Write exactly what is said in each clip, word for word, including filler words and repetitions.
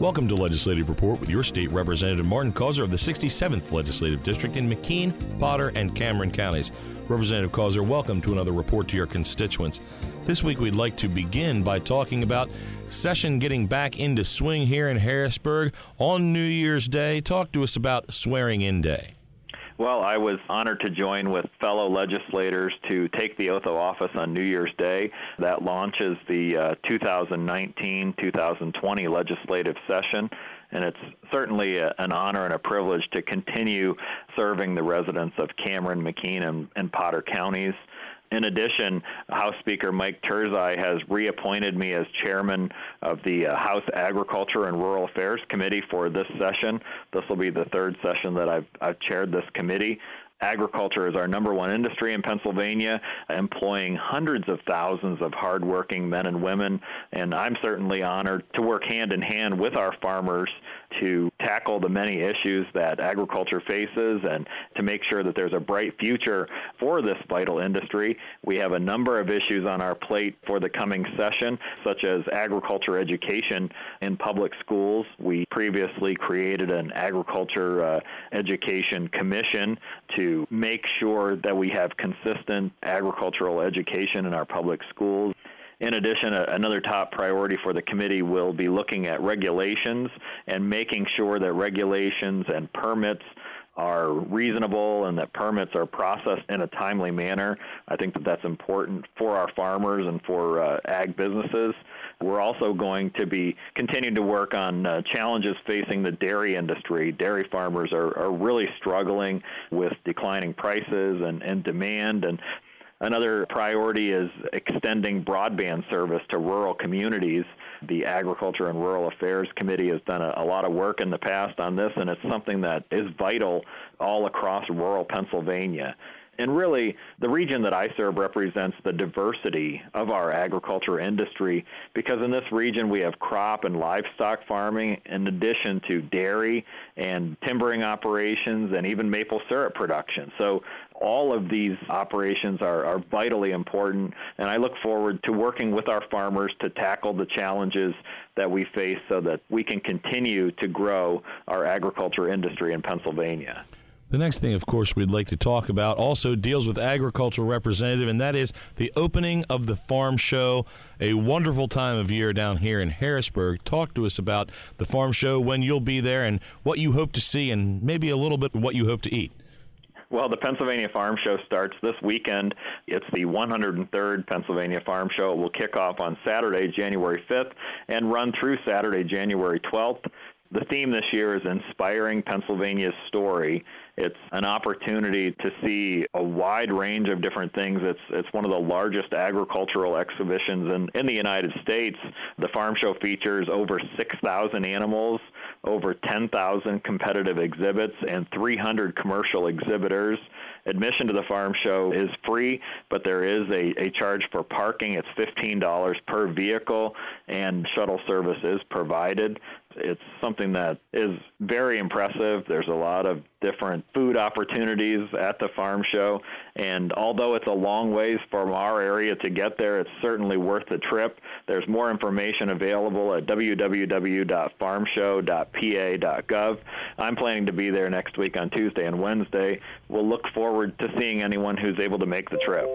Welcome to Legislative Report with your state representative Martin Causer of the sixty-seventh Legislative District in McKean, Potter, and Cameron counties. Representative Causer, welcome to another report to your constituents. This week we'd like to begin by talking about session getting back into swing here in Harrisburg on New Year's Day. Talk to us about Swearing-In Day. Well, I was honored to join with fellow legislators to take the oath of office on New Year's Day. That launches the uh, two thousand nineteen two thousand twenty legislative session, and it's certainly a, an honor and a privilege to continue serving the residents of Cameron, McKean, and, and Potter counties. In addition, House Speaker Mike Turzai has reappointed me as chairman of the uh, House Agriculture and Rural Affairs Committee for this session. This will be the third session that I've, I've chaired this committee. Agriculture is our number one industry in Pennsylvania, employing hundreds of thousands of hardworking men and women, and I'm certainly honored to work hand in hand with our farmers to tackle the many issues that agriculture faces and to make sure that there's a bright future for this vital industry. We have a number of issues on our plate for the coming session, such as agriculture education in public schools. We previously created an agriculture uh, education commission to make sure that we have consistent agricultural education in our public schools. In addition, another top priority for the committee will be looking at regulations and making sure that regulations and permits are reasonable and that permits are processed in a timely manner. I think that that's important for our farmers and for uh, ag businesses. We're also going to be continuing to work on uh, challenges facing the dairy industry. Dairy farmers are, are really struggling with declining prices and, and demand, and another priority is extending broadband service to rural communities. The Agriculture and Rural Affairs Committee has done a, a lot of work in the past on this, and it's something that is vital all across rural Pennsylvania. And really, the region that I serve represents the diversity of our agriculture industry, because in this region we have crop and livestock farming in addition to dairy and timbering operations and even maple syrup production. So all of these operations are, are vitally important, and I look forward to working with our farmers to tackle the challenges that we face so that we can continue to grow our agriculture industry in Pennsylvania. The next thing, of course, we'd like to talk about also deals with agricultural representative, and that is the opening of the Farm Show, a wonderful time of year down here in Harrisburg. Talk to us about the Farm Show, when you'll be there, and what you hope to see, and maybe a little bit what you hope to eat. Well, the Pennsylvania Farm Show starts this weekend. It's the one hundred third Pennsylvania Farm Show. It will kick off on Saturday, January fifth, and run through Saturday, January twelfth. The theme this year is Inspiring Pennsylvania's Story. It's an opportunity to see a wide range of different things. It's it's one of the largest agricultural exhibitions in, in the United States. The Farm Show features over six thousand animals, over ten thousand competitive exhibits, and three hundred commercial exhibitors. Admission to the Farm Show is free, but there is a, a charge for parking. It's fifteen dollars per vehicle, and shuttle service is provided. It's something that is very impressive. There's a lot of different food opportunities at the Farm Show, and although it's a long ways from our area to get there, it's certainly worth the trip. There's more information available at w w w dot farm show dot p a dot gov. I'm planning to be there next week on Tuesday and Wednesday. We'll look forward to seeing anyone who's able to make the trip.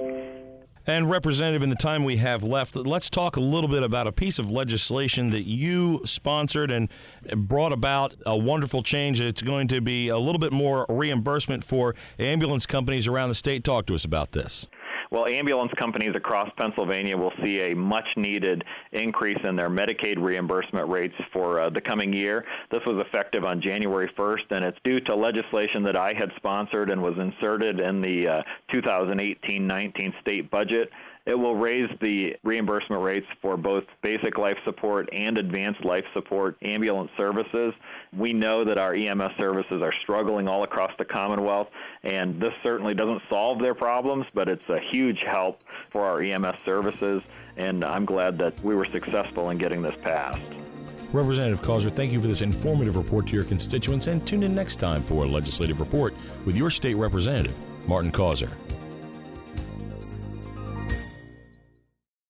And Representative, in the time we have left, let's talk a little bit about a piece of legislation that you sponsored and brought about a wonderful change. It's going to be a little bit more reimbursement for ambulance companies around the state. Talk to us about this. Well, ambulance companies across Pennsylvania will see a much-needed increase in their Medicaid reimbursement rates for uh, the coming year. This was effective on January first, and it's due to legislation that I had sponsored and was inserted in the uh, two thousand eighteen nineteen state budget. It will raise the reimbursement rates for both basic life support and advanced life support ambulance services. We know that our E M S services are struggling all across the Commonwealth, and this certainly doesn't solve their problems, but it's a huge help for our E M S services, and I'm glad that we were successful in getting this passed. Representative Causer, thank you for this informative report to your constituents, and tune in next time for a Legislative Report with your state representative, Martin Causer.